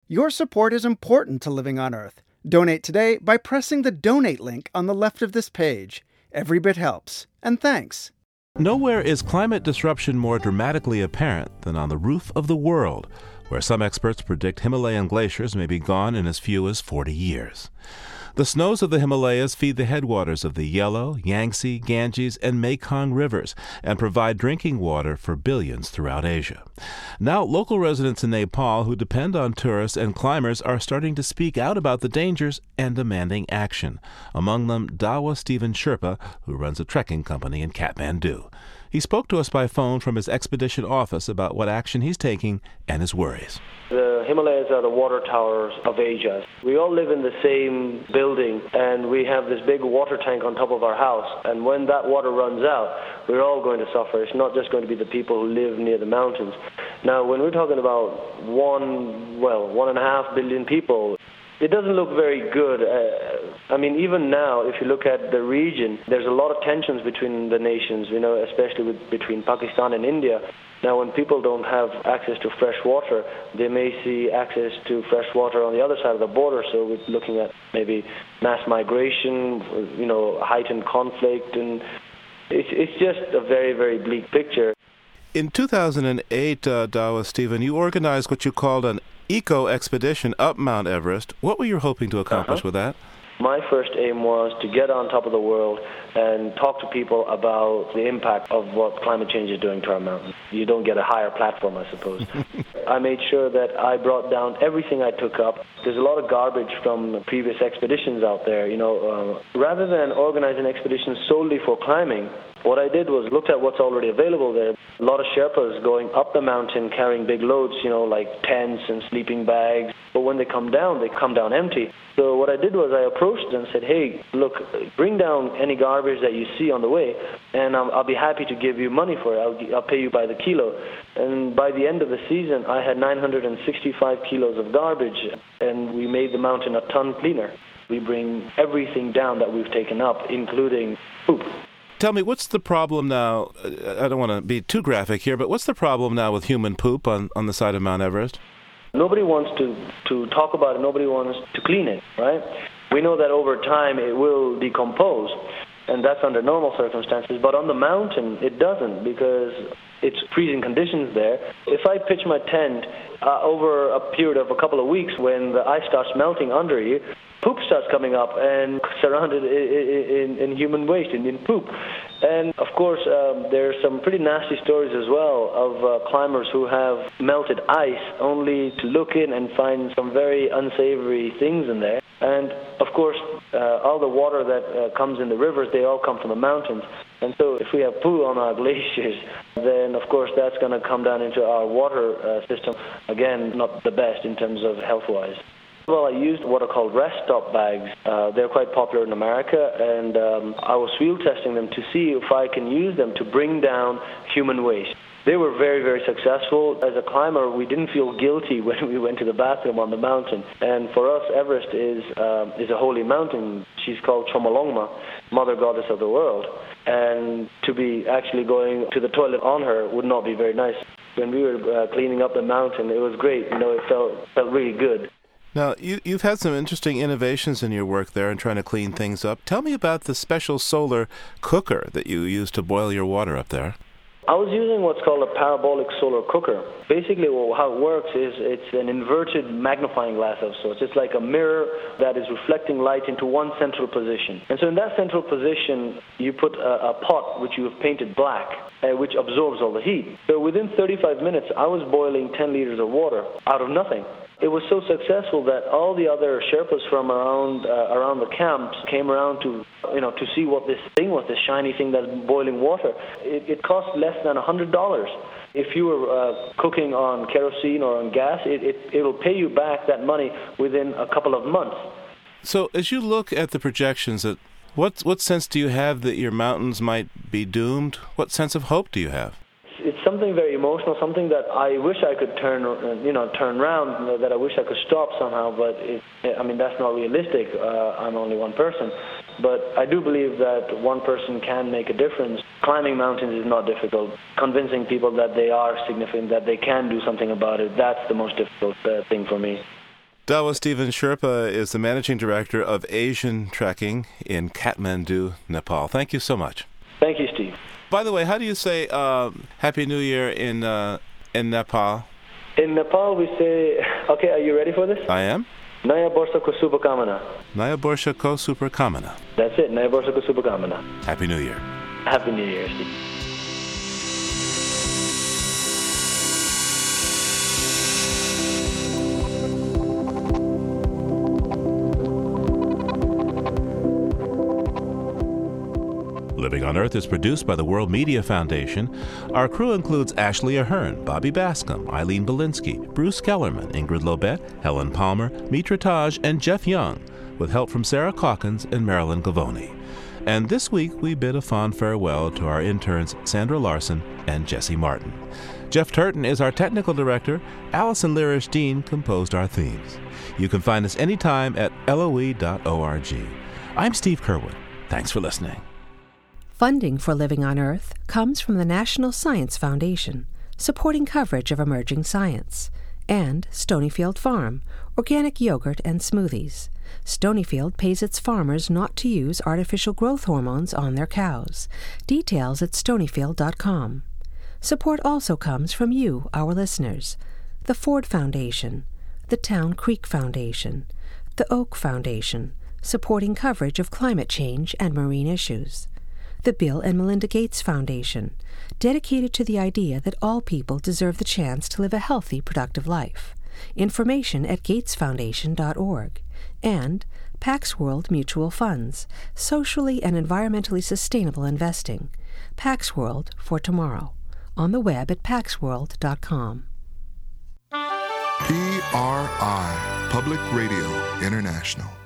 Your support is important to Living on Earth. Donate today by pressing the donate link on the left of this page. Every bit helps. And thanks. Nowhere is climate disruption more dramatically apparent than on the roof of the world, where some experts predict Himalayan glaciers may be gone in as few as 40 years. The snows of the Himalayas feed the headwaters of the Yellow, Yangtze, Ganges, and Mekong rivers and provide drinking water for billions throughout Asia. Now, local residents in Nepal who depend on tourists and climbers are starting to speak out about the dangers and demanding action. Among them, Dawa Stephen Sherpa, who runs a trekking company in Kathmandu. He spoke to us by phone from his expedition office about what action he's taking and his worries. The Himalayas are the water towers of Asia. We all live in the same building, and we have this big water tank on top of our house. And when that water runs out, we're all going to suffer. It's not just going to be the people who live near the mountains. Now, when we're talking about 1.5 billion people, it doesn't look very good. Even now, if you look at the region, there's a lot of tensions between the nations, especially between Pakistan and India. Now, when people don't have access to fresh water, they may see access to fresh water on the other side of the border. So we're looking at maybe mass migration, heightened conflict, and it's just a very, very bleak picture. In 2008, Dawa Stephen, you organized what you called an eco-expedition up Mount Everest. What were you hoping to accomplish with that? My first aim was to get on top of the world and talk to people about the impact of what climate change is doing to our mountains. You don't get a higher platform, I suppose. I made sure that I brought down everything I took up. There's a lot of garbage from previous expeditions out there. Rather than organize an expedition solely for climbing, what I did was looked at what's already available there. A lot of Sherpas going up the mountain carrying big loads, like tents and sleeping bags. But when they come down empty. So what I did was I approached them and said, hey, look, bring down any garbage that you see on the way, and I'll be happy to give you money for it. I'll pay you by the kilo. And by the end of the season, I had 965 kilos of garbage, and we made the mountain a ton cleaner. We bring everything down that we've taken up, including poop. Tell me, what's the problem now? I don't want to be too graphic here, but what's the problem now with human poop on the side of Mount Everest? Nobody wants to talk about it. Nobody wants to clean it, right? We know that over time it will decompose, and that's under normal circumstances. But on the mountain, it doesn't, because it's freezing conditions there. If I pitch my tent over a period of a couple of weeks when the ice starts melting under you, poop starts coming up and surrounded in human waste, in poop. And, of course, there's some pretty nasty stories as well of climbers who have melted ice only to look in and find some very unsavory things in there. And, of course, all the water that comes in the rivers, they all come from the mountains. And so if we have poo on our glaciers, then, of course, that's going to come down into our water system. Again, not the best in terms of health-wise. Well, I used what are called rest stop bags. They're quite popular in America, and I was field testing them to see if I can use them to bring down human waste. They were very, very successful. As a climber, we didn't feel guilty when we went to the bathroom on the mountain. And for us, Everest is a holy mountain. She's called Chomolungma, Mother Goddess of the world. And to be actually going to the toilet on her would not be very nice. When we were cleaning up the mountain, it was great. It felt really good. Now, you've had some interesting innovations in your work there in trying to clean things up. Tell me about the special solar cooker that you use to boil your water up there. I was using what's called a parabolic solar cooker. Basically, how it works is it's an inverted magnifying glass of sorts. It's like a mirror that is reflecting light into one central position. And so in that central position, you put a pot which you have painted black, which absorbs all the heat. So within 35 minutes, I was boiling 10 liters of water out of nothing. It was so successful that all the other Sherpas from around the camps came around to see what this thing was, this shiny thing that's boiling water. It cost less than $100. If you were cooking on kerosene or on gas, it'll pay you back that money within a couple of months. So as you look at the projections, what sense do you have that your mountains might be doomed? What sense of hope do you have? It's something very emotional, something that I wish I could turn around, that I wish I could stop somehow, but that's not realistic. I'm only one person. But I do believe that one person can make a difference. Climbing mountains is not difficult. Convincing people that they are significant, that they can do something about it, that's the most difficult thing for me. Dawa Stephen Sherpa is the Managing Director of Asian Trekking in Kathmandu, Nepal. Thank you so much. Thank you, Steve. By the way, how do you say Happy New Year in Nepal? In Nepal, we say, okay, are you ready for this? I am. Naya Borsa ko Subhakamana. Naya Borsha ko Superkamana. That's it, Naya Borsa ko Subhakamana. Happy New Year. Happy New Year, Steve. Living on Earth is produced by the World Media Foundation. Our crew includes Ashley Ahern, Bobby Bascom, Eileen Belinsky, Bruce Kellerman, Ingrid Lobet, Helen Palmer, Mitra Taj, and Jeff Young, with help from Sarah Calkins and Marilyn Gavoni. And this week, we bid a fond farewell to our interns Sandra Larson and Jesse Martin. Jeff Turton is our technical director. Allison Lirish-Dean composed our themes. You can find us anytime at loe.org. I'm Steve Curwood. Thanks for listening. Funding for Living on Earth comes from the National Science Foundation, supporting coverage of emerging science, and Stonyfield Farm, organic yogurt and smoothies. Stonyfield pays its farmers not to use artificial growth hormones on their cows. Details at stonyfield.com. Support also comes from you, our listeners, the Ford Foundation, the Town Creek Foundation, the Oak Foundation, supporting coverage of climate change and marine issues, the Bill and Melinda Gates Foundation, dedicated to the idea that all people deserve the chance to live a healthy, productive life. Information at gatesfoundation.org. And Pax World Mutual Funds, socially and environmentally sustainable investing. Pax World for tomorrow. On the web at paxworld.com. PRI, Public Radio International.